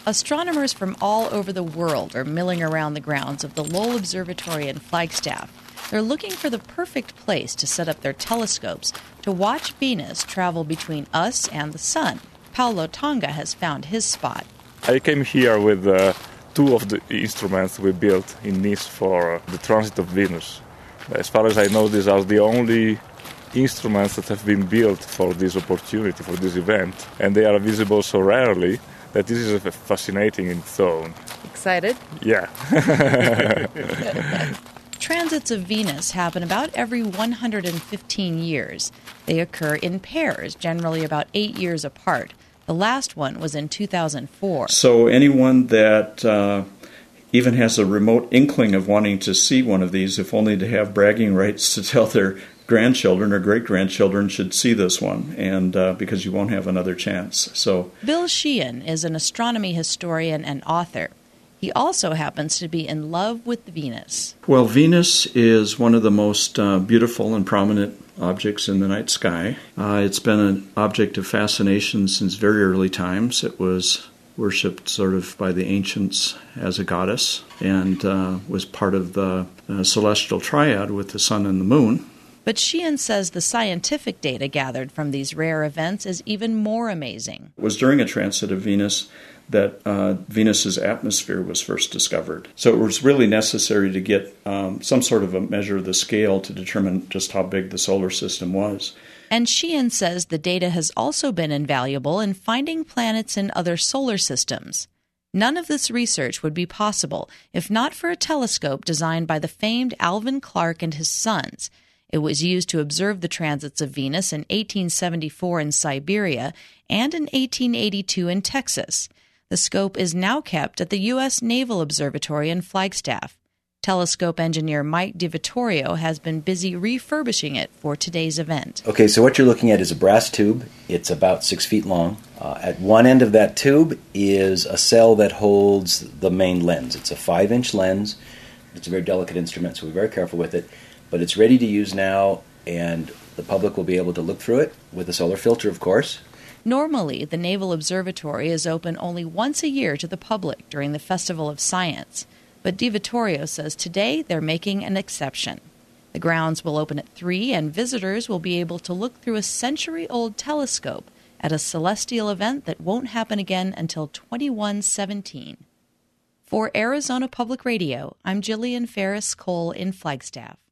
Astronomers from all over the world are milling around the grounds of the Lowell Observatory in Flagstaff. They're looking for the perfect place to set up their telescopes to watch Venus travel between us and the Sun. Paulo Tonga has found his spot. I came here with two of the instruments we built in Nice for the transit of Venus. As far as I know, these are the only instruments that have been built for this opportunity, for this event, and they are visible so rarely that this is fascinating in its own. Excited? Yeah. Transits of Venus happen about every 115 years. They occur in pairs, generally about 8 years apart. The last one was in 2004. So anyone that even has a remote inkling of wanting to see one of these, if only to have bragging rights to tell their grandchildren or great-grandchildren, should see this one, and because you won't have another chance. So Bill Sheehan is an astronomy historian and author. He also happens to be in love with Venus. Well, Venus is one of the most beautiful and prominent objects in the night sky. It's been an object of fascination since very early times. It was worshipped sort of by the ancients as a goddess and was part of the celestial triad with the sun and the moon. But Sheehan says the scientific data gathered from these rare events is even more amazing. It was during a transit of Venus that Venus's atmosphere was first discovered. So it was really necessary to get some sort of a measure of the scale to determine just how big the solar system was. And Sheehan says the data has also been invaluable in finding planets in other solar systems. None of this research would be possible if not for a telescope designed by the famed Alvin Clark and his sons. It was used to observe the transits of Venus in 1874 in Siberia and in 1882 in Texas. The scope is now kept at the U.S. Naval Observatory in Flagstaff. Telescope engineer Mike DiVittorio has been busy refurbishing it for today's event. Okay, so what you're looking at is a brass tube. It's about 6 feet long. At one end of that tube is a cell that holds the main lens. It's a 5-inch lens. It's a very delicate instrument, so we're very careful with it. But it's ready to use now, and the public will be able to look through it with a solar filter, of course. Normally, the Naval Observatory is open only once a year to the public during the Festival of Science. But DiVittorio says today they're making an exception. The grounds will open at 3, and visitors will be able to look through a century-old telescope at a celestial event that won't happen again until 2117. For Arizona Public Radio, I'm Jillian Ferris Cole in Flagstaff.